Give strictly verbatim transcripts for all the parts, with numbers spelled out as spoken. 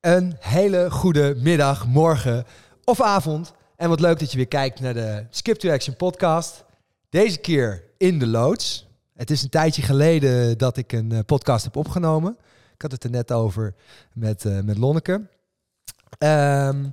Een hele goede middag, morgen of avond. En wat leuk dat je weer kijkt naar de Skip to Action podcast. Deze keer in de loods. Het is een tijdje geleden dat ik een uh, podcast heb opgenomen. Ik had het er net over met, uh, met Lonneke. Um,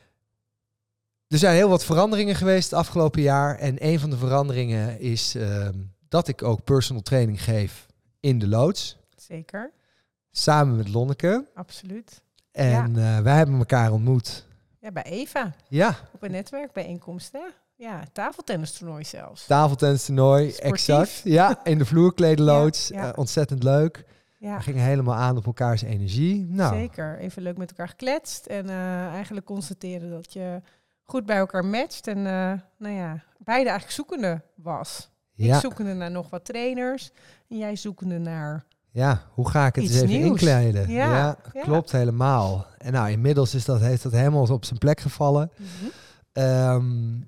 er zijn heel wat veranderingen geweest het afgelopen jaar. En een van de veranderingen is uh, dat ik ook personal training geef in de loods. Zeker. Samen met Lonneke. Absoluut. En ja. uh, wij hebben elkaar ontmoet. Ja, bij Eva. Ja. Op een netwerkbijeenkomst, hè? Ja, tafeltennistoernooi zelfs. Tafeltennistoernooi, exact. Ja, in de vloerkledeloods. Ja, ja. Uh, ontzettend leuk. Ja. We gingen helemaal aan op elkaars energie. Nou. Zeker. Even leuk met elkaar gekletst. En uh, eigenlijk constateren dat je goed bij elkaar matcht. En uh, nou ja, beide eigenlijk zoekende was. Ja. Ik zoekende naar nog wat trainers. En jij zoekende naar... Ja, hoe ga ik het Iets eens even nieuws. inkleiden? Ja, ja, ja, klopt helemaal. En nou, inmiddels is dat, heeft dat helemaal op zijn plek gevallen. Mm-hmm. Um,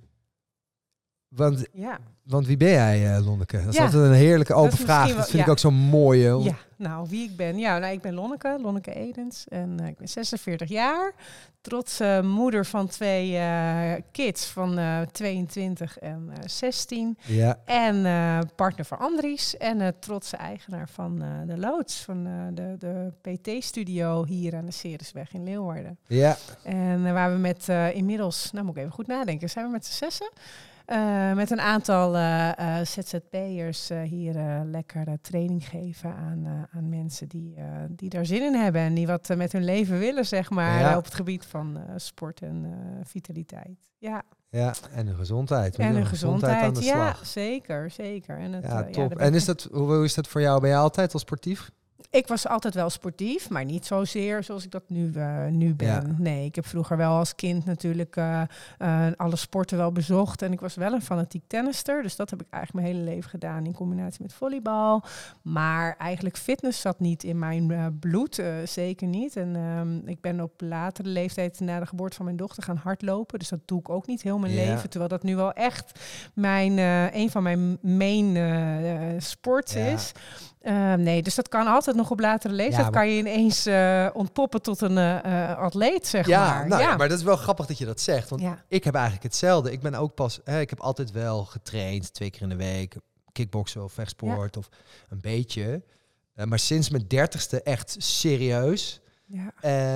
want, ja. want wie ben jij, uh, Lonneke? Dat is ja. altijd een heerlijke open dat vraag. Wel, dat vind ja. ik ook zo mooi. Hoor. Ja, nou, wie ik ben? Ja, nou, ik ben Lonneke, Lonneke Edens. En uh, ik ben zesenveertig jaar. Trotse moeder van twee uh, kids van uh, tweeëntwintig en uh, zestien. Ja. En uh, partner van Andries. En uh, trotse eigenaar van uh, de loods. Van uh, de, de P T-studio hier aan de Ceresweg in Leeuwarden. Ja. En uh, waar we met uh, inmiddels, nou moet ik even goed nadenken. Zijn we met z'n zessen? Uh, met een aantal uh, uh, Z Z P'ers uh, hier uh, lekker uh, training geven aan, uh, aan mensen die, uh, die daar zin in hebben. En die wat uh, met hun leven willen, zeg maar, ja. uh, op het gebied van uh, sport en uh, vitaliteit. Ja. Ja, en hun gezondheid. En hun gezondheid, gezondheid aan de slag. ja, zeker, zeker. En, het, ja, uh, top. Ja, en is dat, hoe is dat voor jou? Ben je altijd al sportief? Ik was altijd wel sportief, maar niet zozeer zoals ik dat nu, uh, nu ben. Ja. Nee, ik heb vroeger wel als kind natuurlijk uh, uh, alle sporten wel bezocht. En ik was wel een fanatiek tennister. Dus dat heb ik eigenlijk mijn hele leven gedaan in combinatie met volleybal. Maar eigenlijk fitness zat niet in mijn uh, bloed, uh, zeker niet. En um, ik ben op latere leeftijd na de geboorte van mijn dochter gaan hardlopen. Dus dat doe ik ook niet heel mijn ja. leven. Terwijl dat nu wel echt mijn, uh, een van mijn main uh, uh, sports ja. is. Uh, nee, dus dat kan altijd nog op latere leeftijd. Ja, maar... kan je ineens uh, ontpoppen tot een uh, atleet, zeg ja, maar. Nou, ja, ja, maar dat is wel grappig dat je dat zegt. Want ja. ik heb eigenlijk hetzelfde. Ik ben ook pas, hè, ik heb altijd wel getraind, twee keer in de week. Kickboksen of vechtsport ja. of een beetje. Uh, maar sinds mijn dertigste echt serieus. Ja.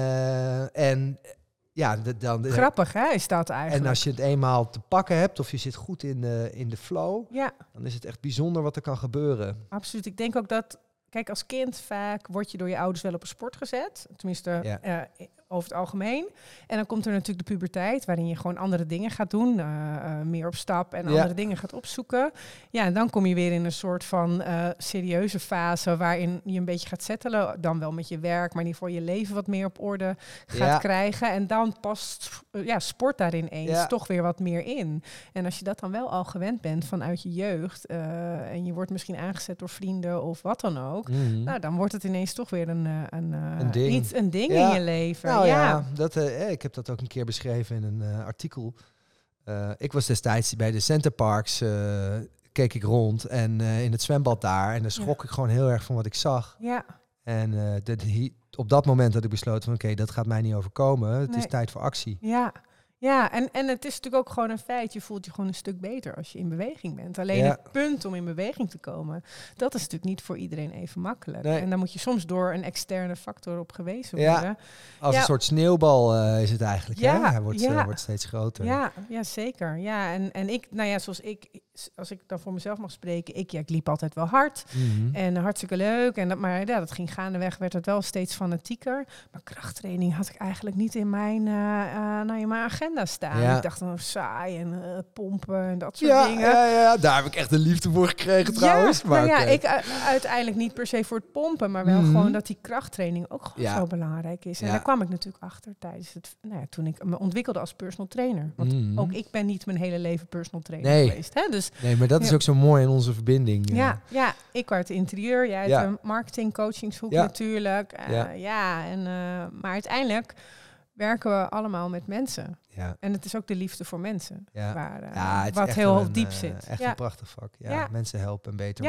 Uh, en... Ja, dan, grappig hè, is dat eigenlijk. En als je het eenmaal te pakken hebt of je zit goed in de, in de flow, ja. dan is het echt bijzonder wat er kan gebeuren. Absoluut. Ik denk ook dat, kijk, als kind vaak word je door je ouders wel op een sport gezet. Tenminste, ja. uh, over het algemeen. En dan komt er natuurlijk de puberteit, waarin je gewoon andere dingen gaat doen. Uh, uh, meer op stap en ja. andere dingen gaat opzoeken. Ja, en dan kom je weer in een soort van uh, serieuze fase waarin je een beetje gaat settelen. Dan wel met je werk, maar in ieder geval je leven wat meer op orde gaat ja. krijgen. En dan past uh, ja, sport daarin eens ja. toch weer wat meer in. En als je dat dan wel al gewend bent vanuit je jeugd uh, en je wordt misschien aangezet door vrienden of wat dan ook. Mm-hmm. Nou, dan wordt het ineens toch weer een, een, een ding, iets, een ding ja. in je leven. Nou, Ja, ja dat, uh, ik heb dat ook een keer beschreven in een uh, artikel. Uh, ik was destijds bij de Centerparks, uh, keek ik rond en uh, in het zwembad daar. En dan schrok ja. ik gewoon heel erg van wat ik zag. Ja. En uh, dat, he, op dat moment had ik besloten van oké, okay, dat gaat mij niet overkomen. Het nee. is tijd voor actie. Ja. Ja, en, en het is natuurlijk ook gewoon een feit. Je voelt je gewoon een stuk beter als je in beweging bent. Alleen ja. het punt om in beweging te komen, dat is natuurlijk niet voor iedereen even makkelijk. Nee. En dan moet je soms door een externe factor op gewezen worden. Ja, als ja. een soort sneeuwbal uh, is het eigenlijk. Ja, hè? Hij wordt, ja. uh, wordt steeds groter. Ja, ja zeker. Ja, en, en ik, nou ja, zoals ik, als ik dan voor mezelf mag spreken, ik, ja, ik liep altijd wel hard. Mm-hmm. En uh, hartstikke leuk. En dat, maar ja, dat ging gaandeweg, werd het wel steeds fanatieker. Maar krachttraining had ik eigenlijk niet in mijn, uh, uh, nou, in mijn agenda staan. Ja. Ik dacht dan saai en uh, pompen en dat soort ja, dingen. Ja, ja, daar heb ik echt de liefde voor gekregen trouwens. Ja, maar nou ja, okay. ik uh, uiteindelijk niet per se voor het pompen, maar wel mm-hmm. gewoon dat die krachttraining ook gewoon ja. zo belangrijk is. En ja. daar kwam ik natuurlijk achter tijdens het, nou ja, toen ik me ontwikkelde als personal trainer. Want mm-hmm. ook ik ben niet mijn hele leven personal trainer nee. geweest. Hè? Dus, nee, maar dat is ja. ook zo mooi in onze verbinding. Ja, ja. ja ik uit de interieur, jij uit ja. de marketing coachingshoek ja. natuurlijk. Uh, ja. ja, en, uh, maar uiteindelijk werken we allemaal met mensen. Ja. En het is ook de liefde voor mensen. Ja. Waar, uh, ja, wat heel een, diep uh, zit. Echt ja. een prachtig vak. Ja, ja. Mensen helpen en beter ja. maken.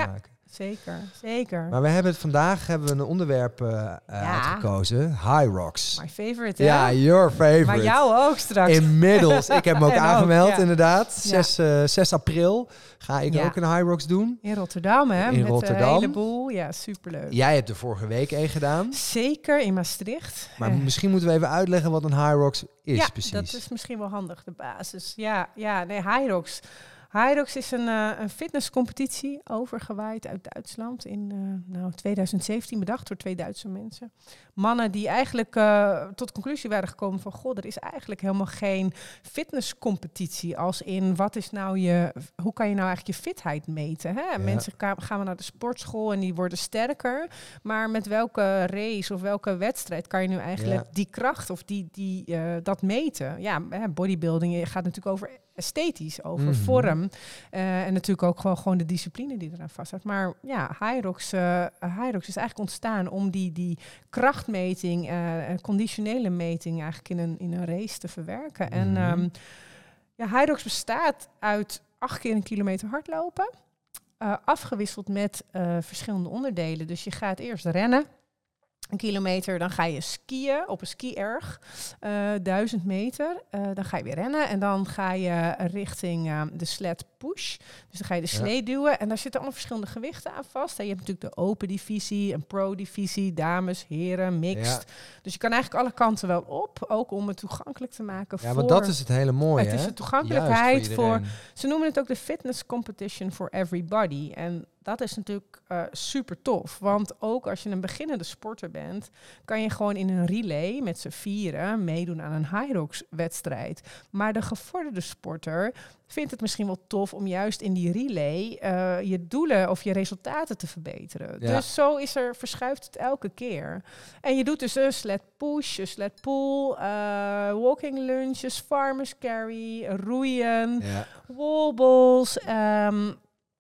zeker, zeker. Maar we hebben het vandaag hebben we een onderwerp uh, ja. uitgekozen. Hyrox. My favorite, hè? Ja, your favorite. Maar jou ook straks. Inmiddels. Ik heb hem ook aangemeld, ook, ja. inderdaad. zes, uh, zes april ga ik ja. ook een Hyrox doen. In Rotterdam, hè? In Met Rotterdam. een heleboel. Ja, superleuk. Jij hebt er vorige week een gedaan. Zeker, in Maastricht. Maar uh. misschien moeten we even uitleggen wat een Hyrox is, ja, precies. dat is misschien wel handig, de basis. Ja, ja nee, Hyrox. Hyrox is een, uh, een fitnesscompetitie overgewaaid uit Duitsland in uh, nou, twintig zeventien, bedacht door twee Duitse mensen. Mannen die eigenlijk uh, tot de conclusie waren gekomen van, goh, er is eigenlijk helemaal geen fitnesscompetitie. Als in, wat is nou je, hoe kan je nou eigenlijk je fitheid meten? Hè? Ja. Mensen gaan, gaan we naar de sportschool en die worden sterker. Maar met welke race of welke wedstrijd kan je nu eigenlijk ja. die kracht of die, die, uh, dat meten? Ja, bodybuilding gaat natuurlijk over esthetisch, over mm-hmm. vorm. Uh, en natuurlijk ook gewoon, gewoon de discipline die eraan vastzit. Maar ja, Hyrox, uh, Hyrox is eigenlijk ontstaan om die, die krachtmeting, uh, conditionele meting eigenlijk in een, in een race te verwerken. Mm-hmm. En um, ja, Hyrox bestaat uit acht keer een kilometer hardlopen. Uh, afgewisseld met uh, verschillende onderdelen. Dus je gaat eerst rennen. Een kilometer, dan ga je skiën op een ski-erg, uh, duizend meter. Uh, dan ga je weer rennen en dan ga je richting uh, de sled push. Dus dan ga je de slee ja. duwen en daar zitten allemaal verschillende gewichten aan vast. En je hebt natuurlijk de open divisie, een pro-divisie, dames, heren, mixed. Ja. Dus je kan eigenlijk alle kanten wel op, ook om het toegankelijk te maken. Ja, voor, want dat is het hele mooie. Het hè? is de toegankelijkheid voor, voor, ze noemen het ook de fitness competition for everybody. En dat is natuurlijk uh, super tof. Want ook als je een beginnende sporter bent, kan je gewoon in een relay met z'n vieren meedoen aan een Hyrox-wedstrijd. Maar de gevorderde sporter vindt het misschien wel tof om juist in die relay uh, je doelen of je resultaten te verbeteren. Ja. Dus zo is er, verschuift het elke keer. En je doet dus een sled push, een sled pull, uh, walking lunges, farmers carry, roeien, ja. wobbles. Um,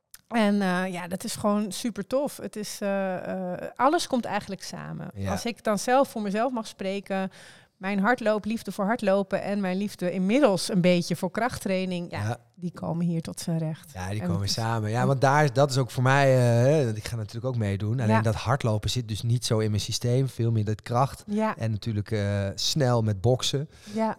En uh, ja, dat is gewoon super tof. Het is, uh, uh, alles komt eigenlijk samen. Ja. Als ik dan zelf voor mezelf mag spreken, mijn hardloop, liefde voor hardlopen en mijn liefde inmiddels een beetje voor krachttraining, ja, ja. die komen hier tot zijn recht. Ja, die en komen samen. Ja, want daar, dat is ook voor mij, uh, ik ga natuurlijk ook meedoen. Alleen ja. dat hardlopen zit dus niet zo in mijn systeem. Veel meer dat kracht. Ja. En natuurlijk uh, snel met boksen. Ja.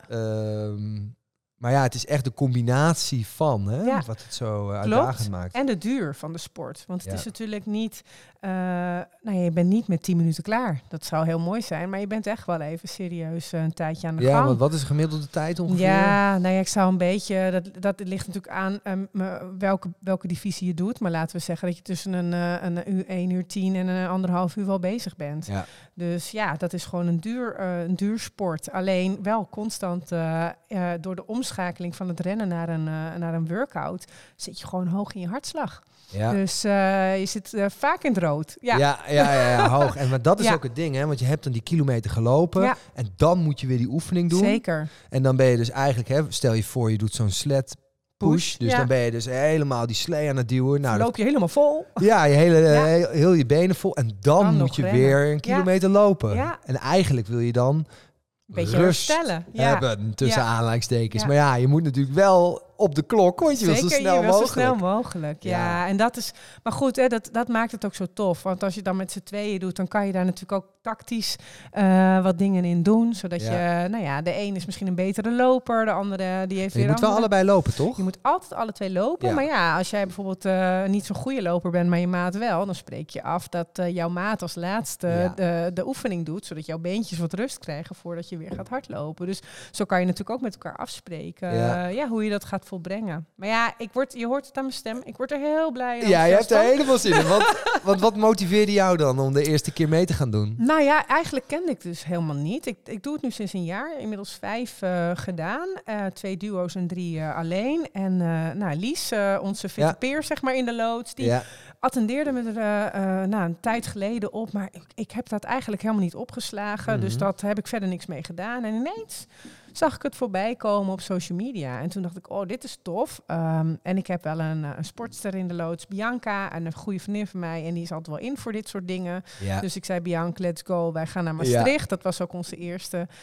Um, Maar ja, het is echt de combinatie van, hè, ja. wat het zo uh, uitdagend maakt. En de duur van de sport. Want het ja. is natuurlijk niet, uh, nou ja, je bent niet met tien minuten klaar. Dat zou heel mooi zijn, maar je bent echt wel even serieus uh, een tijdje aan de ja, gang. Ja, want wat is de gemiddelde tijd ongeveer? Ja, nou ja, ik zou een beetje, dat, dat ligt natuurlijk aan um, welke, welke divisie je doet. Maar laten we zeggen dat je tussen een, uh, een uur, één uur tien en een anderhalf uur wel bezig bent. Ja. Dus ja, dat is gewoon een duur, uh, een duur sport. Alleen wel constant uh, uh, door de omschakeling van het rennen naar een, uh, naar een workout zit je gewoon hoog in je hartslag. Ja. Dus uh, je zit uh, vaak in het rood. Ja, ja, ja, ja, ja hoog. En maar dat is ja. ook het ding, hè? Want je hebt dan die kilometer gelopen ja. en dan moet je weer die oefening doen. Zeker. En dan ben je dus eigenlijk, hè, stel je voor je doet zo'n sled push, push dus ja. dan ben je dus helemaal die slee aan het duwen. Nou, dan loop je helemaal vol. Ja, je hele, ja. heel, heel je benen vol. En dan, dan moet je rennen. weer een kilometer ja. lopen. Ja. En eigenlijk wil je dan beetje rust herstellen. Ja. hebben, tussen ja. aanhalingstekens. Ja. Maar ja, je moet natuurlijk wel op de klok, want je wil Zeker, zo snel je wil mogelijk. zo snel mogelijk. Ja, ja. en dat is, maar goed, hè, dat, dat maakt het ook zo tof. Want als je dan met z'n tweeën doet, dan kan je daar natuurlijk ook tactisch uh, wat dingen in doen. Zodat ja. je, nou ja, de een is misschien een betere loper, de andere die heeft je weer moet andere... wel allebei lopen, toch? Je moet altijd alle twee lopen. Ja. Maar ja, als jij bijvoorbeeld uh, niet zo'n goede loper bent, maar je maat wel, dan spreek je af dat uh, jouw maat als laatste ja. de, de oefening doet, zodat jouw beentjes wat rust krijgen voordat je weer gaat hardlopen. Dus zo kan je natuurlijk ook met elkaar afspreken ja. Uh, ja, hoe je dat gaat volbrengen. Maar ja, ik word, je hoort het aan mijn stem. Ik word er heel blij. Ja, je hebt er helemaal zin in. Want, want wat motiveerde jou dan om de eerste keer mee te gaan doen? Nou ja, eigenlijk kende ik dus helemaal niet. Ik, ik doe het nu sinds een jaar. Inmiddels vijf uh, gedaan. Uh, twee duo's en drie uh, alleen. En uh, nou, Lies, uh, onze fitte ja. peer, zeg maar, in de loods, die ja. attendeerde me er uh, uh, nou, een tijd geleden op. Maar ik, ik heb dat eigenlijk helemaal niet opgeslagen. Mm-hmm. Dus dat heb ik verder niks mee gedaan. En ineens zag ik het voorbij komen op social media. En toen dacht ik, oh, dit is tof. Um, en ik heb wel een, een sportster in de loods, Bianca, en een goede vriendin van mij. En die is altijd wel in voor dit soort dingen. Ja. Dus ik zei, Bianca, let's go. Wij gaan naar Maastricht. Ja. Dat was ook onze eerste.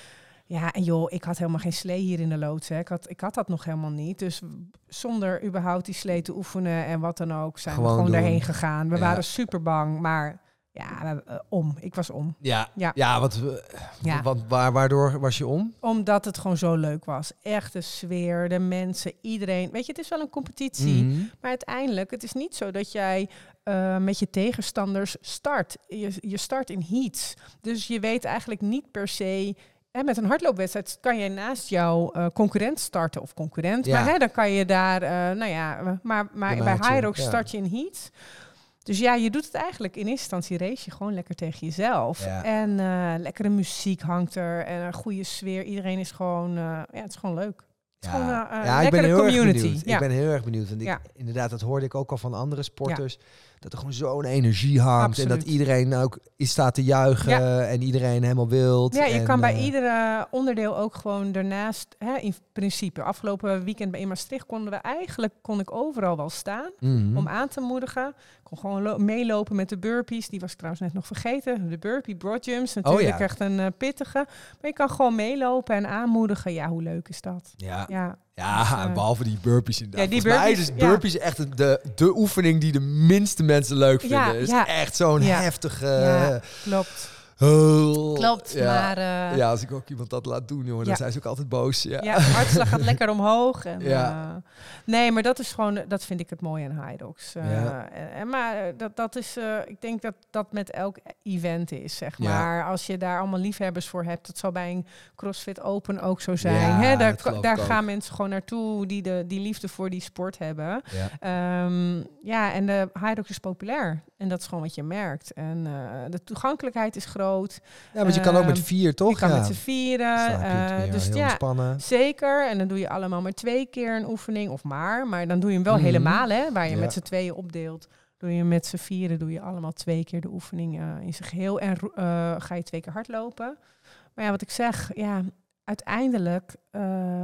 Ja, en joh, ik had helemaal geen slee hier in de loods. Hè. Ik, had, ik had dat nog helemaal niet. Dus zonder überhaupt die slee te oefenen en wat dan ook, zijn gewoon we gewoon daarheen gegaan. We ja. waren super bang, maar ja, uh, om. Ik was om. Ja, ja. ja, wat, ja. wat waar, waardoor was je om? Omdat het gewoon zo leuk was. Echt de sfeer, de mensen, iedereen. Weet je, het is wel een competitie, mm-hmm. maar uiteindelijk, het is niet zo dat jij Uh, met je tegenstanders start. Je, je start in heats. Dus je weet eigenlijk niet per se... Hè, met een hardloopwedstrijd kan je naast jouw uh, concurrent starten. Of concurrent. Ja. Maar hè, dan kan je daar... Uh, nou ja, maar, maar bij Hyrox ja. start je in heats. Dus ja, je doet het eigenlijk in eerste instantie race je gewoon lekker tegen jezelf. Ja. En uh, lekkere muziek hangt er. En een goede sfeer. Iedereen is gewoon... Uh, ja, het is gewoon leuk. Het is ja, gewoon een uh, ja, ik ben heel community. Erg benieuwd. Ja. Ik ben heel erg benieuwd. En ik, ja. inderdaad, dat hoorde ik ook al van andere sporters. Ja. Dat er gewoon zo'n energie hangt. Absoluut. En dat iedereen ook is staat te juichen. Ja. En iedereen helemaal wild. Ja, je en, kan bij uh, iedere onderdeel ook gewoon daarnaast... Hè, in principe, afgelopen weekend bij in Maastricht konden we eigenlijk... kon ik overal wel staan mm-hmm. om aan te moedigen. Ik kon gewoon lo- meelopen met de burpees. Die was ik trouwens net nog vergeten. De burpee broadjumps. Natuurlijk oh, ja. echt een uh, pittige. Maar je kan gewoon meelopen en aanmoedigen. Ja, hoe leuk is dat? Ja. ja. Ja, dus, uh, behalve die burpees inderdaad. Ja, die Volgens burpees, mij is burpees ja. echt de, de oefening die de minste mensen leuk vinden. Ja, Het is ja. echt zo'n ja. heftige... Ja, klopt. Oh, Klopt, ja. maar... Uh, ja, als ik ook iemand dat laat doen, jongen, ja. dan zijn ze ook altijd boos. Ja, ja hartslag gaat lekker omhoog. En, ja. uh, nee, maar dat is gewoon... Dat vind ik het mooie aan Hyrox. Uh, ja. en, maar dat, dat is... Uh, ik denk dat dat met elk event is, zeg maar. Ja. Als je daar allemaal liefhebbers voor hebt... Dat zal bij een CrossFit Open ook zo zijn. Ja, hè? Daar daar gaan mensen gewoon naartoe... die de die liefde voor die sport hebben. Ja, um, ja en de Hyrox is populair. En dat is gewoon wat je merkt. En uh, de toegankelijkheid is groot. Ja, want je kan ook met vier, toch? Je kan ja. met z'n vieren. Uh, ja, dus heel ja, ontspannen. Zeker. En dan doe je allemaal maar twee keer een oefening of maar. Maar dan doe je hem wel mm-hmm. helemaal, hè. Waar je ja. met z'n tweeën opdeelt. Doe je met z'n vieren, doe je allemaal twee keer de oefening uh, in zijn geheel. En uh, ga je twee keer hardlopen. Maar ja, wat ik zeg, ja, uiteindelijk uh,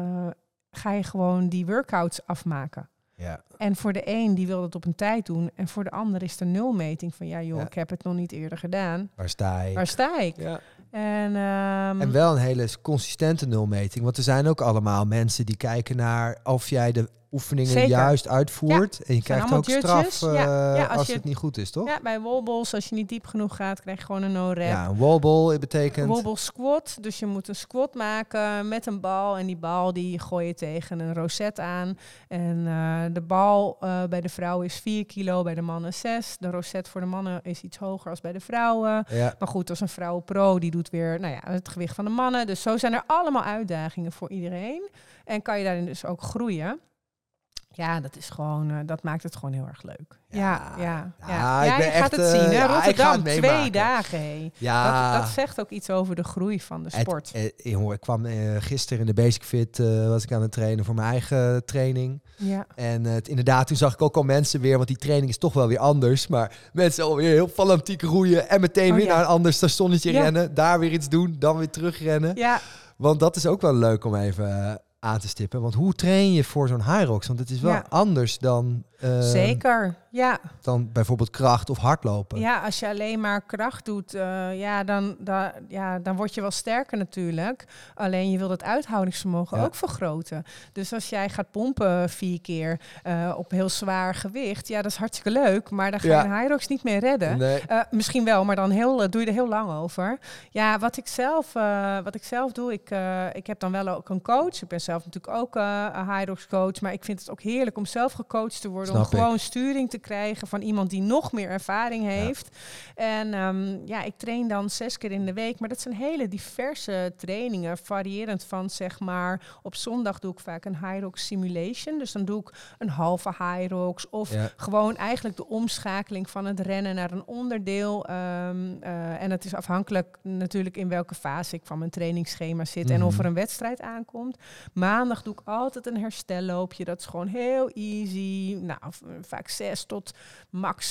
ga je gewoon die workouts afmaken. Ja. En voor de een die wil het op een tijd doen. En voor de ander is er nulmeting van... ja joh, ja. ik heb het nog niet eerder gedaan. Waar sta ik? Waar sta ik? Ja. En, um, en wel een hele consistente nulmeting. Want er zijn ook allemaal mensen die kijken naar... of jij de oefeningen Zeker. juist uitvoert. Ja. En je krijgt ook straf uh, ja. Ja, als, als je, het niet goed is, toch? Ja, bij wobbles, als je niet diep genoeg gaat... krijg je gewoon een no-rep. Ja, een wobble betekent... Wobble squat. Dus je moet een squat maken met een bal. En die bal die gooi je tegen een rosette aan. En uh, de bal uh, bij de vrouwen is vier kilo, bij de mannen zes. De rosette voor de mannen is iets hoger als bij de vrouwen. Ja. Maar goed, als een vrouw pro, die doet weer nou ja, het gewicht van de mannen. Dus zo zijn er allemaal uitdagingen voor iedereen. En kan je daarin dus ook groeien. Ja, dat is gewoon, uh, dat maakt het gewoon heel erg leuk. Ja, ja, ja. ja. ja, ja je gaat het zien, hè? Ja, Rotterdam, twee dagen. Hey. Ja. Dat, dat zegt ook iets over de groei van de sport. Het, uh, jongen, ik kwam uh, gisteren in de Basic Fit, uh, was ik aan het trainen voor mijn eigen training. Ja. En uh, het, inderdaad, toen zag ik ook al mensen weer, want die training is toch wel weer anders. Maar mensen alweer heel fanatiek roeien en meteen oh, weer ja. naar een ander stationnetje ja. rennen. Daar weer iets doen, dan weer terugrennen. Ja. Want dat is ook wel leuk om even... Uh, aan te stippen. Want hoe train je voor zo'n Hyrox? Want het is wel ja. anders dan... Uh, Zeker, ja. Dan bijvoorbeeld kracht of hardlopen. Ja, als je alleen maar kracht doet, uh, ja, dan, da, ja, dan word je wel sterker natuurlijk. Alleen je wil het uithoudingsvermogen ja. ook vergroten. Dus als jij gaat pompen vier keer uh, op heel zwaar gewicht, ja, dat is hartstikke leuk. Maar dan ga je ja. een Hyrox niet meer redden. Nee. Uh, misschien wel, maar dan heel, uh, doe je er heel lang over. Ja, wat ik zelf, uh, wat ik zelf doe, ik, uh, ik heb dan wel ook een coach. Ik ben zelf natuurlijk ook uh, een Hyrox coach. Maar ik vind het ook heerlijk om zelf gecoacht te worden. Snap om gewoon ik. sturing te krijgen van iemand die nog meer ervaring heeft. Ja. En um, ja, ik train dan zes keer in de week. Maar dat zijn hele diverse trainingen. Variërend van, zeg maar, op zondag doe ik vaak een Hyrox simulation. Dus dan doe ik een halve Hyrox. Of ja. gewoon eigenlijk de omschakeling van het rennen naar een onderdeel. Um, uh, en het is afhankelijk natuurlijk in welke fase ik van mijn trainingsschema zit. Mm-hmm. En of er een wedstrijd aankomt. Maandag doe ik altijd een herstelloopje. Dat is gewoon heel easy. Nou, vaak zes tot max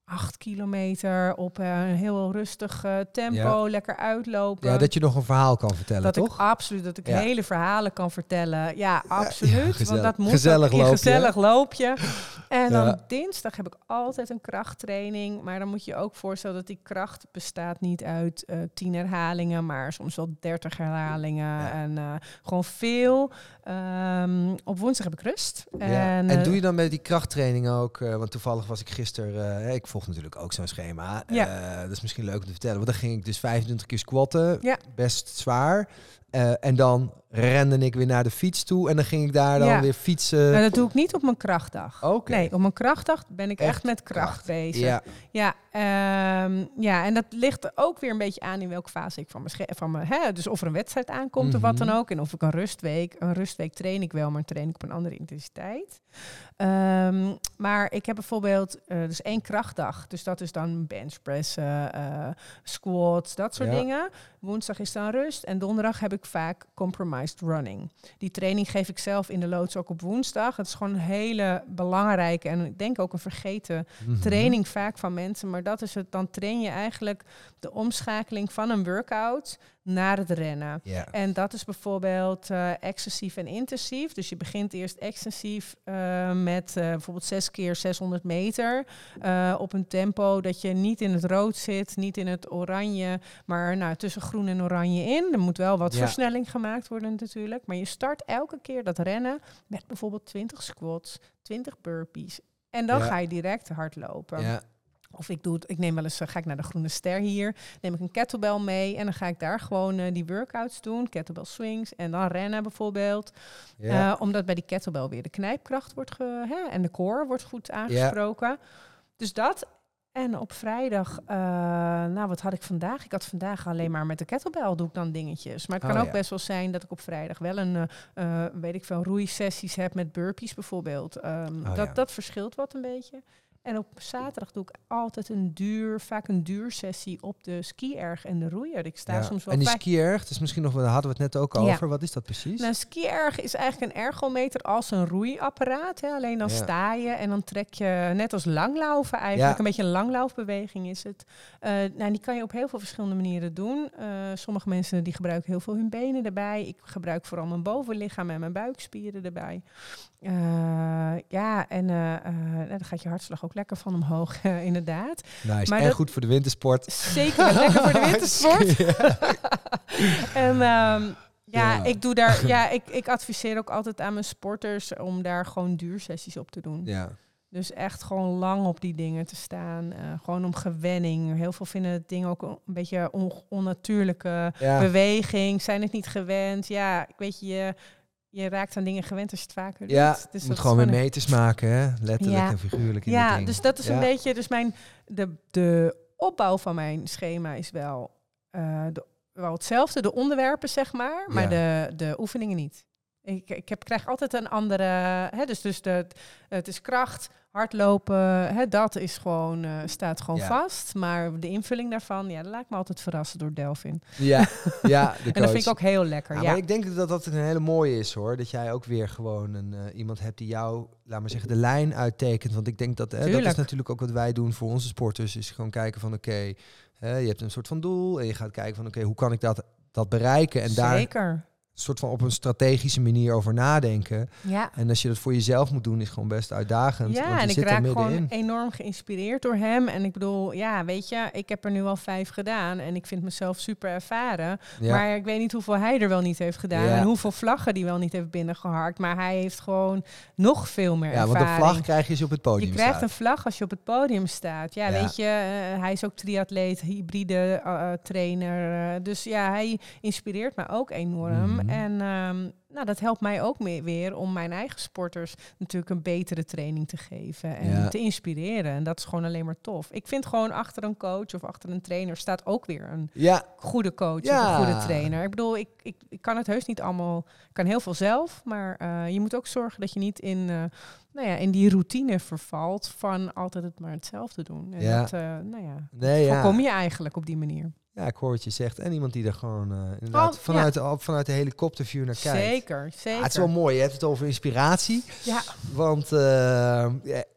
acht kilometer op een heel rustig uh, tempo, ja. lekker uitlopen. Ja, dat je nog een verhaal kan vertellen, dat toch? Ik, absoluut, dat ik ja. hele verhalen kan vertellen. Ja, absoluut. Ja, ja, want dat moet gezellig loopje. Gezellig loopje. En dan ja. dinsdag heb ik altijd een krachttraining. Maar dan moet je ook voorstellen dat die kracht bestaat niet uit uh, tien herhalingen, maar soms wel dertig herhalingen. Ja. En uh, gewoon veel. Um, op woensdag heb ik rust. Ja. En, en uh, doe je dan met die krachttraining ook, uh, want toevallig was ik gisteren, uh, ik volg natuurlijk ook zo'n schema. Ja. Uh, dat is misschien leuk om te vertellen. Want dan ging ik dus vijfentwintig keer squatten, ja. best zwaar. Uh, en dan rende ik weer naar de fiets toe en dan ging ik daar dan ja. weer fietsen. Nou, dat doe ik niet op mijn krachtdag. Okay. Nee, op mijn krachtdag ben ik echt, echt met kracht, kracht bezig. Ja. Ja, um, ja, en dat ligt er ook weer een beetje aan in welke fase ik van mijn... Sche- van mijn hè, dus of er een wedstrijd aankomt mm-hmm. of wat dan ook. En of ik een rustweek... Een rustweek train ik wel, maar train ik op een andere intensiteit. Um, maar ik heb bijvoorbeeld uh, dus één krachtdag. Dus dat is dan benchpressen, uh, squats, dat soort ja. dingen. Woensdag is dan rust. En donderdag heb ik vaak compromised running. Die training geef ik zelf in de loods ook op woensdag. Het is gewoon een hele belangrijke en ik denk ook een vergeten mm-hmm. training vaak van mensen. Maar dat is het. Dan train je eigenlijk de omschakeling van een workout naar het rennen. Yeah. En dat is bijvoorbeeld uh, excessief en intensief. Dus je begint eerst extensief uh, met uh, bijvoorbeeld zes keer zeshonderd meter uh, op een tempo dat je niet in het rood zit, niet in het oranje, maar nou, tussen groen en oranje in. Er moet wel wat yeah. versnelling gemaakt worden natuurlijk. Maar je start elke keer dat rennen met bijvoorbeeld twintig squats, twintig burpees. En dan yeah. ga je direct hardlopen. Yeah. Of ik doe het, ik neem wel eens, uh, ga ik naar de Groene Ster hier, neem ik een kettlebell mee en dan ga ik daar gewoon uh, die workouts doen, kettlebell swings en dan rennen bijvoorbeeld. Ja. Uh, omdat bij die kettlebell weer de knijpkracht wordt ge, hè, en de core wordt goed aangesproken. Ja. Dus dat. En op vrijdag, uh, nou wat had ik vandaag? Ik had vandaag alleen maar met de kettlebell doe ik dan dingetjes. Maar het kan oh, ook ja. best wel zijn dat ik op vrijdag wel een, uh, uh, weet ik veel, roeisessies heb met burpees bijvoorbeeld. Um, oh, dat, ja. dat verschilt wat een beetje. En op zaterdag doe ik altijd een duur, vaak een duursessie op de ski-erg en de roeier. Ik sta ja. soms wel en die vijf... ski-erg, dus misschien nog, daar hadden we het net ook ja. over. Wat is dat precies? Nou, ski-erg is eigenlijk een ergometer als een roeiapparaat. Hè. Alleen dan ja. sta je en dan trek je, net als langlaufen eigenlijk, ja. een beetje een langlaufbeweging is het. Uh, nou, die kan je op heel veel verschillende manieren doen. Uh, sommige mensen die gebruiken heel veel hun benen erbij. Ik gebruik vooral mijn bovenlichaam en mijn buikspieren erbij. Uh, ja, en uh, uh, nou, dan gaat je hartslag ook lekker van omhoog, uh, inderdaad. Nice. Maar en dat, goed voor de wintersport. Zeker, lekker voor de wintersport. ja. en um, ja, ja, ik doe daar, ja, ik, ik adviseer ook altijd aan mijn sporters om daar gewoon duursessies op te doen. Ja. Dus echt gewoon lang op die dingen te staan. Uh, gewoon om gewenning. Heel veel vinden het ding ook een beetje on- onnatuurlijke ja. beweging. Zijn het niet gewend? Ja, ik weet je... Je raakt aan dingen gewend als je het vaker doet. Ja, dus je moet gewoon weer meters maken, hè? Letterlijk ja. en figuurlijk in ja, ding. dus dat is ja. een beetje... Dus mijn, de, de opbouw van mijn schema is wel, uh, de, wel hetzelfde. De onderwerpen, zeg maar. Maar ja. de, de oefeningen niet. Ik, ik heb, krijg altijd een andere... Hè, dus dus de, het is kracht, hardlopen. Hè, dat is gewoon, uh, staat gewoon ja. vast. Maar de invulling daarvan, ja, dat laat ik me altijd verrassen door Delvin. Ja, ja de en dat vind ik ook heel lekker. Ja, ja. Maar ik denk dat dat een hele mooie is, hoor. Dat jij ook weer gewoon een, uh, iemand hebt die jou, laat maar zeggen, de lijn uittekent. Want ik denk dat, hè, dat is natuurlijk ook wat wij doen voor onze sporters. Is gewoon kijken van, oké, okay, je hebt een soort van doel. En je gaat kijken van, oké, okay, hoe kan ik dat, dat bereiken? En Zeker. Daar soort van op een strategische manier over nadenken. Ja. En als je dat voor jezelf moet doen, is gewoon best uitdagend. Ja, want je en zit ik raak gewoon in. enorm geïnspireerd door hem. En ik bedoel, ja, weet je, ik heb er nu al vijf gedaan en ik vind mezelf super ervaren. Ja. Maar ik weet niet hoeveel hij er wel niet heeft gedaan ja. en hoeveel vlaggen die wel niet heeft binnengeharkt. Maar hij heeft gewoon nog veel meer ja, ervaring. Want een vlag krijg je als je op het podium staat. Je krijgt staat. een vlag als je op het podium staat. Ja, ja. weet je, uh, hij is ook triatleet, hybride uh, trainer. Uh, dus ja, hij inspireert me ook enorm. Mm-hmm. En um, nou, dat helpt mij ook mee, weer om mijn eigen sporters natuurlijk een betere training te geven en ja. te inspireren. En dat is gewoon alleen maar tof. Ik vind gewoon achter een coach of achter een trainer staat ook weer een ja. goede coach ja. of een goede trainer. Ik bedoel, ik, ik, ik kan het heus niet allemaal, ik kan heel veel zelf, maar uh, je moet ook zorgen dat je niet in, uh, nou ja, in die routine vervalt van altijd het maar hetzelfde doen. En ja. dat, uh, nou ja, nee, dat voorkom ja. je eigenlijk op die manier. Ja, ik hoor wat je zegt. En iemand die er gewoon uh, inderdaad oh, vanuit, ja. de, vanuit de helikopterview naar kijkt. Zeker, zeker. Ah, het is wel mooi. Je hebt het over inspiratie. Ja. Want uh, ja,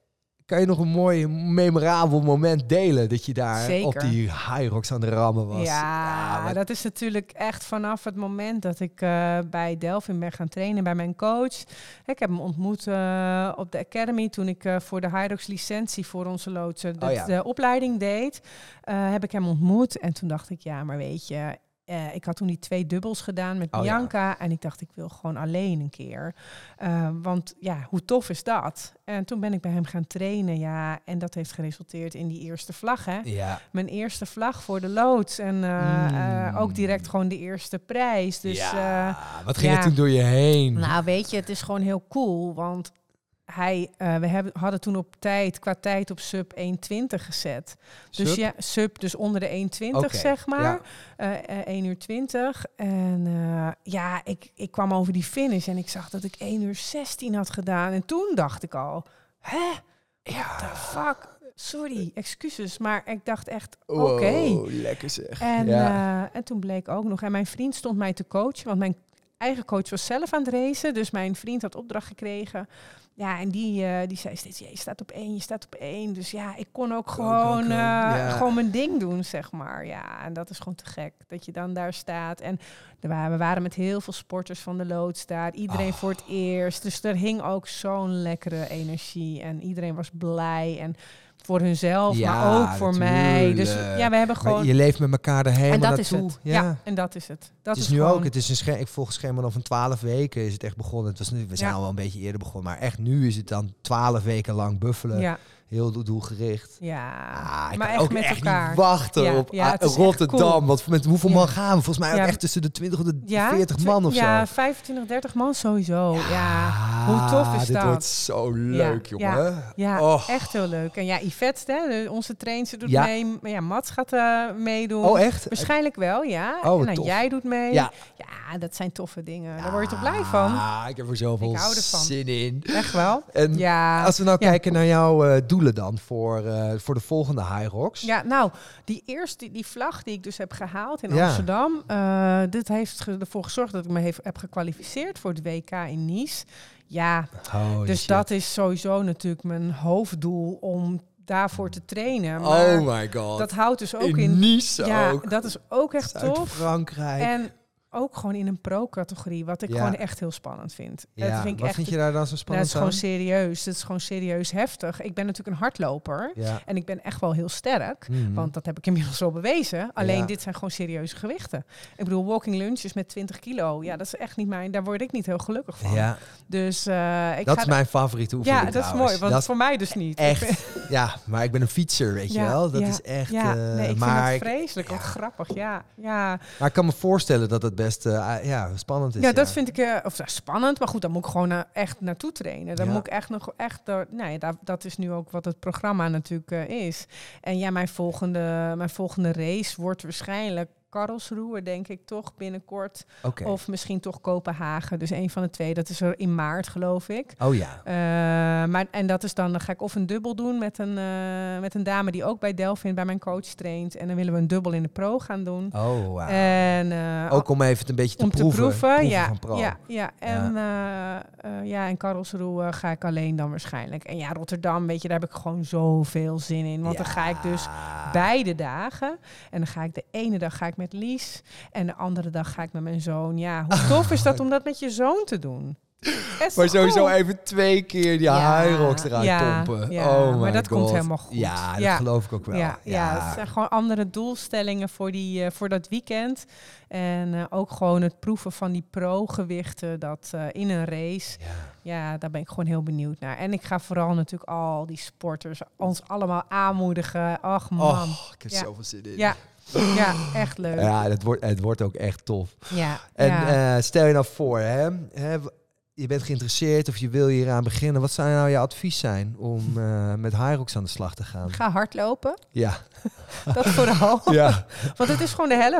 kan je nog een mooi, memorabel moment delen dat je daar Zeker. op die Hyrox aan de rammen was? Ja, ja maar... dat is natuurlijk echt vanaf het moment dat ik uh, bij Delfin ben gaan trainen bij mijn coach. Ik heb hem ontmoet uh, op de Academy toen ik uh, voor de Hyrox licentie voor onze loodsen de, oh ja. de opleiding deed. Uh, heb ik hem ontmoet en toen dacht ik, ja, maar weet je... Uh, ik had toen die twee dubbels gedaan met Bianca. Oh, ja. En ik dacht, ik wil gewoon alleen een keer. Uh, want ja, hoe tof is dat? En toen ben ik bij hem gaan trainen. Ja, en dat heeft geresulteerd in die eerste vlag. Hè? Ja. Mijn eerste vlag voor de loods. En uh, mm. uh, ook direct gewoon de eerste prijs. Dus, ja, uh, wat ging ja. er toen door je heen? Nou, weet je, het is gewoon heel cool. Want... Hij, uh, we hebben, hadden toen op tijd, qua tijd op sub één twintig gezet. Dus sub? ja, sub dus onder de één twintig, okay, zeg maar. Ja. Uh, uh, één uur twintig. En uh, ja, ik, ik kwam over die finish en ik zag dat ik één uur zestien had gedaan. En toen dacht ik al, hè? Ja. What the fuck? Sorry, excuses. Maar ik dacht echt, oké. Okay. Wow, lekker zeg. En, ja. uh, en toen bleek ook nog, en mijn vriend stond mij te coachen, want mijn eigen coach was zelf aan het racen. Dus mijn vriend had opdracht gekregen. Ja, en die, uh, die zei steeds, je staat op één, je staat op één. Dus ja, ik kon ook gewoon, uh, ja. gewoon mijn ding doen, zeg maar. Ja, en dat is gewoon te gek, dat je dan daar staat. En er waren, we waren met heel veel sporters van de loods daar. Iedereen oh. voor het eerst. Dus er hing ook zo'n lekkere energie. En iedereen was blij en... voor hunzelf, ja, maar ook voor natuurlijk. mij. Dus ja, we hebben gewoon... Maar je leeft met elkaar er helemaal en dat naartoe. Is het. Ja. ja, en dat is het. Dat het is, is nu gewoon... ook. Het is een schema, ik volg schema dan van twaalf weken is het echt begonnen. Het was nu, we zijn ja. al wel een beetje eerder begonnen, maar echt nu is het dan twaalf weken lang buffelen. Ja. Heel doelgericht. Ja, ah, ik maar kan echt ook met echt elkaar. Niet wachten ja, op ja, Rotterdam. Cool. Want met hoeveel ja. man gaan we? Volgens mij ja. echt tussen de twintig en de ja, veertig man of ja, zo. Ja, vijfentwintig, dertig man sowieso. Ja, ja. Hoe tof is dit dat? Dit wordt zo leuk, ja, jongen. Ja, ja oh. echt heel leuk. En ja, Yvette, hè, onze trainster, doet ja. mee. Ja, Mats gaat uh, meedoen. Oh, echt? Waarschijnlijk wel, ja. Oh, en nou, tof. jij doet mee. Ja. ja, dat zijn toffe dingen. Ja. Daar word je toch blij van? Ja, ik heb er zoveel zin in. Echt wel? En ja. als we nou ja. kijken naar jouw uh, doelen dan voor, uh, voor de volgende Hyrox. Ja, nou, die eerste, die, die vlag die ik dus heb gehaald in ja. Amsterdam. Uh, dit heeft ervoor gezorgd dat ik me hef, heb gekwalificeerd voor het W K in Nice. Ja, Holy dus shit. dat is sowieso natuurlijk mijn hoofddoel om daarvoor te trainen. Maar oh my god. Dat houdt dus ook in, in... Nice ja, ook. dat is ook echt tof. Frankrijk. En ook gewoon in een pro-categorie, wat ik ja. gewoon echt heel spannend vind. Ja. Dat vind ik wat echt, vind je daar dan zo spannend aan? Dat is gewoon serieus. Dat is gewoon serieus heftig. Ik ben natuurlijk een hardloper. Ja. En ik ben echt wel heel sterk. Mm-hmm. Want dat heb ik inmiddels al bewezen. Alleen ja. dit zijn gewoon serieuze gewichten. Ik bedoel, walking lunches met twintig kilo. Ja, dat is echt niet mijn... Daar word ik niet heel gelukkig van. Ja. Dus uh, ik dat ga is mijn favoriete oefening. Ja, dat trouwens. is mooi. Want dat voor mij dus niet. Echt. Ja, maar ik ben een fietser, weet ja, je wel. Dat ja, is echt... Ja, uh, nee, ik maar vind het vreselijk. Ja. Wat grappig, ja. ja. Maar ik kan me voorstellen dat het best uh, ja, spannend is. Ja, ja. dat vind ik uh, of, uh, spannend. Maar goed, dan moet ik gewoon uh, echt naartoe trainen. Dan ja. moet ik echt nog echt... Door, nou ja, dat, dat is nu ook wat het programma natuurlijk uh, is. En ja, mijn volgende, mijn volgende race wordt waarschijnlijk... Karlsruhe, denk ik toch, binnenkort. Okay. Of misschien toch Kopenhagen. Dus een van de twee. Dat is er in maart, geloof ik. Oh ja. Uh, maar, en dat is dan, dan ga ik of een dubbel doen met een, uh, met een dame die ook bij Delfin, bij mijn coach traint. En dan willen we een dubbel in de pro gaan doen. Oh, wow. En, uh, ook om even een beetje te om proeven. Te proeven, proeven ja, van pro. ja, ja. En ja, uh, uh, ja, in Karlsruhe ga ik alleen dan waarschijnlijk. En ja, Rotterdam, weet je, daar heb ik gewoon zoveel zin in. Want ja. dan ga ik dus beide dagen. En dan ga ik de ene dag ga ik met Lies. En de andere dag ga ik met mijn zoon. Ja, hoe tof is dat om dat met je zoon te doen? Maar sowieso cool. even twee keer die ja, Hyrox eruit ja, pompen. Ja, oh maar dat God. komt helemaal goed. Ja, dat ja. geloof ik ook wel. Ja, ja. ja, het zijn gewoon andere doelstellingen voor, die, uh, voor dat weekend. En uh, ook gewoon het proeven van die pro-gewichten dat uh, in een race. Ja. ja, daar ben ik gewoon heel benieuwd naar. En ik ga vooral natuurlijk al die sporters ons allemaal aanmoedigen. Ach man. Oh, ik heb ja. zoveel zin in. Ja. Ja, echt leuk. Ja, het wordt, het wordt ook echt tof. Ja. En ja. Uh, stel je nou voor, hè, hè, je bent geïnteresseerd of je wil hier aan beginnen. Wat zou nou je advies zijn om uh, met Hyrox aan de slag te gaan? Ga hardlopen. Ja. Dat vooral. Ja. Want het is gewoon de helft.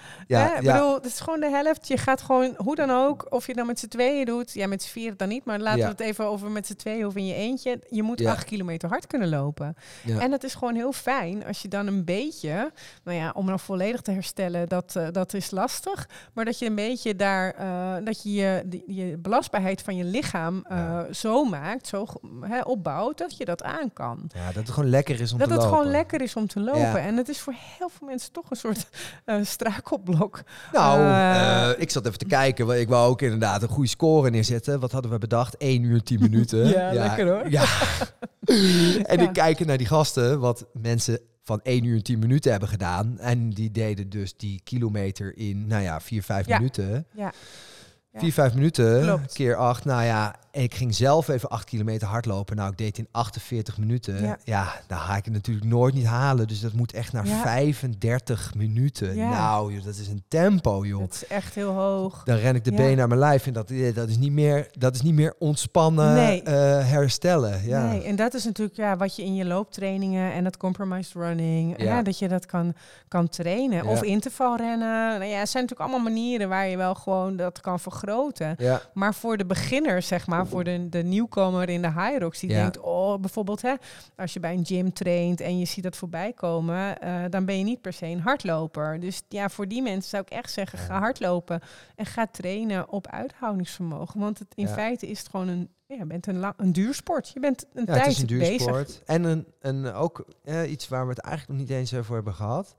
Ja, ja, ik ja. bedoel, het is gewoon de helft. Je gaat gewoon, hoe dan ook, of je het nou met z'n tweeën doet. Ja, met z'n vieren dan niet, maar laten Ja. we het even over met z'n tweeën of in je eentje. Je moet Ja. acht kilometer hard kunnen lopen. Ja. En het is gewoon heel fijn als je dan een beetje, nou ja, om dan volledig te herstellen, dat, uh, dat is lastig. Maar dat je een beetje daar, uh, dat je je, die, je belastbaarheid van je lichaam uh, ja. zo maakt, zo he, opbouwt, dat je dat aan kan. Ja, dat het gewoon lekker is om dat te het lopen. gewoon lekker is om te lopen. Ja. En het is voor heel veel mensen toch een soort uh, struikelblok. Nou, uh, uh, ik zat even te kijken. Ik wou ook inderdaad een goede score neerzetten. Wat hadden we bedacht? één uur, tien minuten. ja, ja, lekker hoor. Ja. En ja. ik kijk naar die gasten, wat mensen van één uur en tien minuten hebben gedaan. En die deden dus die kilometer in, nou ja, vier, vijf ja. minuten. Ja. Ja. Vier, vijf minuten, Klopt. keer acht. Nou ja, en ik ging zelf even acht kilometer hardlopen. Nou, ik deed in achtenveertig minuten. Ja, ja dan ga ik het natuurlijk nooit niet halen. Dus dat moet echt naar ja. vijfendertig minuten. Ja. Nou, joh, dat is een tempo, joh. Dat is echt heel hoog. Dan ren ik de ja. benen naar mijn lijf. En dat, dat, is niet meer, dat is niet meer ontspannen, nee. uh, herstellen. Ja. Nee, en dat is natuurlijk ja, wat je in je looptrainingen en dat compromised running, ja. Ja, dat je dat kan, kan trainen. Ja. Of intervalrennen. Nou ja, er zijn natuurlijk allemaal manieren waar je wel gewoon dat kan vergroten. Grote. Ja. Maar voor de beginner, zeg maar, voor de, de nieuwkomer in de Hyrox, die ja. denkt, oh, bijvoorbeeld, hè, als je bij een gym traint en je ziet dat voorbij komen, uh, dan ben je niet per se een hardloper. Dus ja, voor die mensen zou ik echt zeggen, ga hardlopen en ga trainen op uithoudingsvermogen. Want het, in ja. feite is het gewoon een, ja, je bent een, la- een duursport. Je bent een ja, tijd het is een duursport. bezig. En een, een, ook uh, iets waar we het eigenlijk nog niet eens over hebben gehad.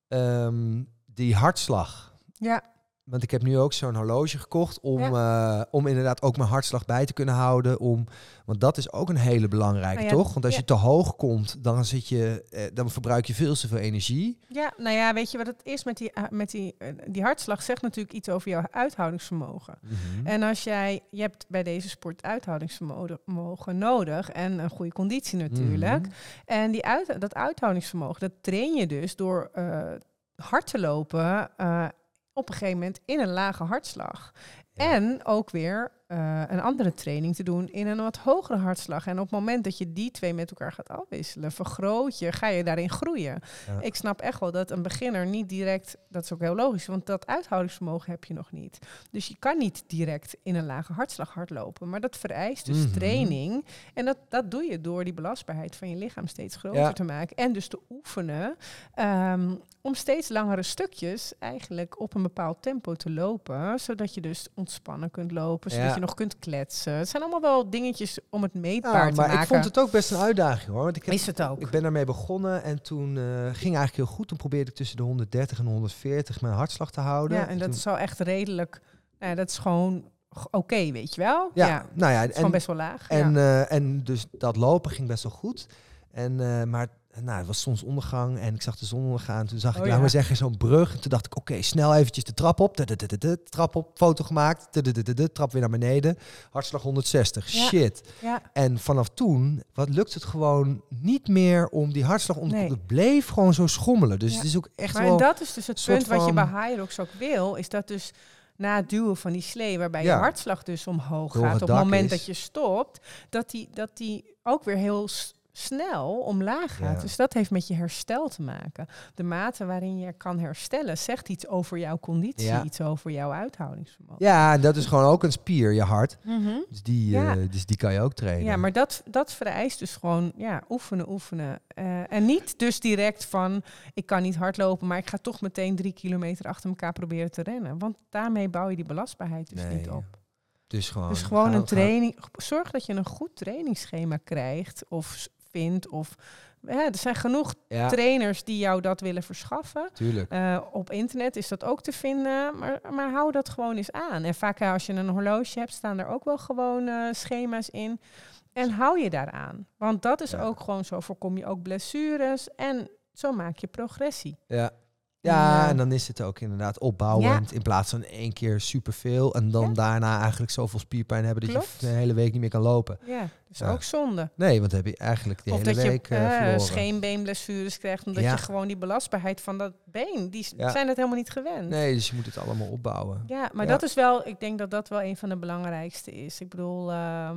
Um, die hartslag. Ja. Want ik heb nu ook zo'n horloge gekocht om, ja. uh, om inderdaad ook mijn hartslag bij te kunnen houden. Om, want dat is ook een hele belangrijke, nou ja, toch? Want als ja. je te hoog komt, dan, zit je, eh, dan verbruik je veel te veel energie. Ja, nou ja, weet je wat het is met die, uh, met die, uh, die hartslag zegt natuurlijk iets over jouw uithoudingsvermogen. Mm-hmm. En als jij, je hebt bij deze sport uithoudingsvermogen nodig en een goede conditie natuurlijk. Mm-hmm. En die uit, dat uithoudingsvermogen, dat train je dus door uh, hard te lopen, uh, op een gegeven moment in een lage hartslag. Ja. En ook weer uh, een andere training te doen in een wat hogere hartslag. En op het moment dat je die twee met elkaar gaat afwisselen, vergroot je, ga je daarin groeien. Ja. Ik snap echt wel dat een beginner niet direct, dat is ook heel logisch, want dat uithoudingsvermogen heb je nog niet. Dus je kan niet direct in een lage hartslag hardlopen. Maar dat vereist dus mm-hmm. training. En dat, dat doe je door die belastbaarheid van je lichaam steeds groter ja. te maken. En dus te oefenen um, om steeds langere stukjes eigenlijk op een bepaald tempo te lopen, zodat je dus ontspannen kunt lopen, zodat ja. je nog kunt kletsen. Het zijn allemaal wel dingetjes om het meetbaar ja, te maar maken. Ik vond het ook best een uitdaging, hoor. Want ik heb, is het ook. Ik ben daarmee begonnen en toen uh, ging eigenlijk heel goed. Toen probeerde ik tussen de honderddertig en honderdveertig mijn hartslag te houden. Ja, en, en dat toen... is al echt redelijk. Nou ja, dat is gewoon oké, okay, weet je wel? Ja, ja, nou ja, het is en, gewoon best wel laag. En, ja. uh, en dus dat lopen ging best wel goed. En, uh, maar nou, het was zonsondergang en ik zag de zon ondergaan. Toen zag ik, oh, laat ja. maar zeggen, zo'n brug. En toen dacht ik, oké, okay, snel eventjes de trap op. Trap op, foto gemaakt. Trap weer naar beneden. Hartslag honderdzestig. Ja. Shit. Ja. En vanaf toen, wat lukt het gewoon niet meer om die hartslag onder te nee. Het bleef gewoon zo schommelen. Dus ja. het is ook echt maar wel... En dat is dus het punt van... wat je bij Hyrox ook wil, is dat dus na het duwen van die slee, waarbij ja. je hartslag dus omhoog Door gaat, het op het moment is. dat je stopt, dat die, dat die ook weer heel snel omlaag gaat. Ja. Dus dat heeft met je herstel te maken. De mate waarin je kan herstellen zegt iets over jouw conditie, ja. iets over jouw uithoudingsvermogen. Ja, dat is gewoon ook een spier, je hart. Mm-hmm. Dus, die, ja. uh, dus die kan je ook trainen. Ja, maar dat, dat vereist dus gewoon ja, oefenen, oefenen. Uh, en niet dus direct van, ik kan niet hardlopen, maar ik ga toch meteen drie kilometer achter elkaar proberen te rennen. Want daarmee bouw je die belastbaarheid dus nee, niet op. Dus gewoon, dus gewoon gaan, een training. Zorg dat je een goed trainingsschema krijgt of vindt. Of, ja, er zijn genoeg ja. trainers die jou dat willen verschaffen. Tuurlijk. Uh, op internet is dat ook te vinden. Maar, maar hou dat gewoon eens aan. En vaak als je een horloge hebt, staan er ook wel gewoon uh, schema's in. En hou je daaraan. Want dat is ja. ook gewoon zo. Voorkom je ook blessures. En zo maak je progressie. Ja. Ja, en dan is het ook inderdaad opbouwend. Ja. In plaats van één keer superveel. En dan ja. daarna eigenlijk zoveel spierpijn hebben dat Klopt. je de hele week niet meer kan lopen. Ja, dat is ja. ook zonde. Nee, want dan heb je eigenlijk de of hele dat week je, uh, verloren. Of scheenbeenblessures krijgt. Omdat ja. je gewoon die belastbaarheid van dat been, die ja. zijn het helemaal niet gewend. Nee, dus je moet het allemaal opbouwen. Ja, maar ja. dat is wel, ik denk dat dat wel een van de belangrijkste is. Ik bedoel, uh,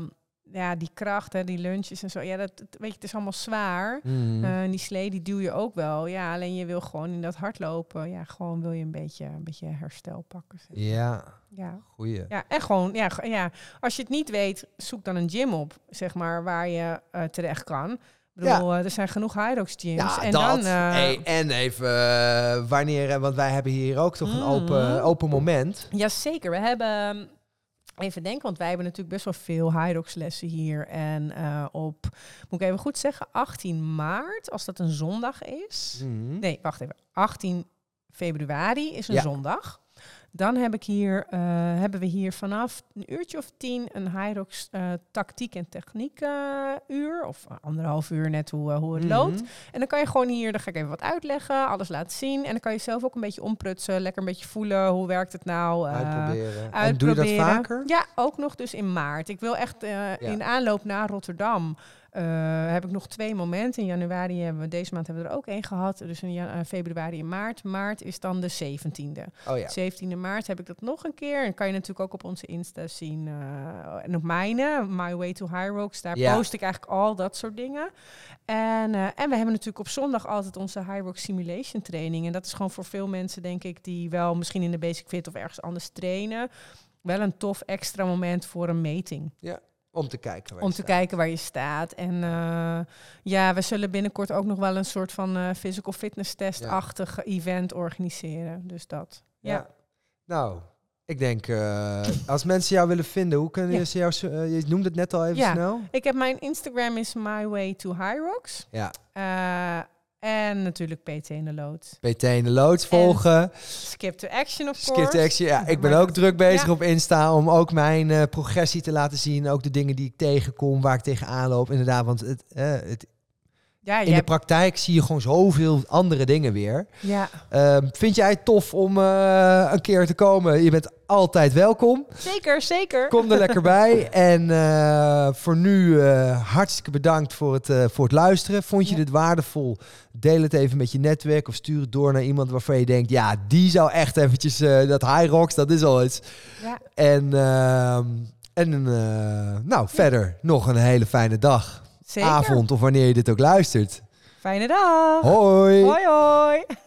ja, die kracht, hè, die lunches en zo. Ja, dat, dat- weet je, het is allemaal zwaar. Mm. Uh, en die slee, die duw je ook wel. Ja, alleen je wil gewoon in dat hardlopen. Ja, gewoon wil je een beetje, een beetje herstel pakken. Zeg. Ja, Ja. goeie. Ja, en gewoon, ja, g- ja, als je het niet weet, zoek dan een gym op, zeg maar, waar je uh, terecht kan. Ik bedoel, uh, er zijn genoeg Hyrox gyms. Ja, en dat. dan, uh, Hey, en even uh, wanneer, uh, want wij hebben hier ook toch een Mm. open, open moment. Jazeker, we hebben, even denken, want wij hebben natuurlijk best wel veel Hyrox lessen hier. En uh, op, moet ik even goed zeggen, achttien maart, als dat een zondag is. Mm. Nee, wacht even, achttien februari is een Ja. zondag. Dan heb ik hier, uh, hebben we hier vanaf een uurtje of tien een Hyrox uh, tactiek en techniek uh, uur. Of uh, anderhalf uur, net hoe, uh, hoe het Mm-hmm. loopt. En dan kan je gewoon hier, dan ga ik even wat uitleggen, alles laten zien. En dan kan je zelf ook een beetje omprutsen, lekker een beetje voelen, hoe werkt het nou? Uh, Uitproberen. En doe je dat uitproberen. vaker? Ja, ook nog dus in maart. Ik wil echt uh, Ja. in aanloop naar Rotterdam... Uh, heb ik nog twee momenten. In januari hebben we, deze maand hebben we er ook één gehad. Dus in jan- uh, februari en maart. Maart is dan de zeventiende. Oh ja. zeventiende maart heb ik dat nog een keer. En kan je natuurlijk ook op onze Insta zien. Uh, en op mijne, My Way to Hyrox. Daar Ja. post ik eigenlijk al dat soort dingen. En, uh, en we hebben natuurlijk op zondag altijd onze Hyrox Simulation training. En dat is gewoon voor veel mensen, denk ik, die wel misschien in de Basic Fit of ergens anders trainen, wel een tof extra moment voor een meting. Ja. Om te kijken waar Om je te staat. kijken waar je staat. En uh, ja, we zullen binnenkort ook nog wel een soort van uh, physical fitness test-achtig event organiseren. Dus dat. Ja. Ja. Nou, ik denk, uh, als mensen jou willen vinden, hoe kunnen Ja. ze jou... Uh, je noemde het net al even Ja. snel. Ik heb mijn Instagram is My Way to Hyrox. Ja. Uh, en natuurlijk P T in de loods. P T in de loods volgen. Skip to Action, of Skip course. to Action. Ja, ik ben Maar ook dat- druk bezig ja. op Insta om ook mijn uh, progressie te laten zien. Ook de dingen die ik tegenkom, waar ik tegenaan loop. Inderdaad, want het, uh, het, Ja, in jij- de praktijk zie je gewoon zoveel andere dingen weer. ja, Uh, vind jij het tof om uh, een keer te komen? Je bent altijd welkom. zeker, zeker. Kom er lekker bij. En uh, voor nu uh, hartstikke bedankt voor het, uh, voor het luisteren. Vond je Ja. dit waardevol? Deel het even met je netwerk of stuur het door naar iemand waarvan je denkt, ja, die zou echt eventjes, uh, dat Hyrox, dat is al iets. Ja. En, uh, en uh, nou, verder nog een hele fijne dag, Zeker. avond of wanneer je dit ook luistert. Fijne dag. Hoi! Hoi, hoi.